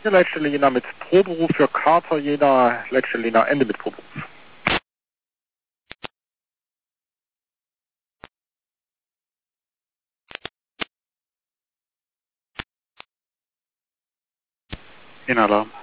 Ja, Leitstelle Jena mit Proberuf für Kater Jena, Leitstelle Jena, Ende mit Proberuf. Jena Alarm.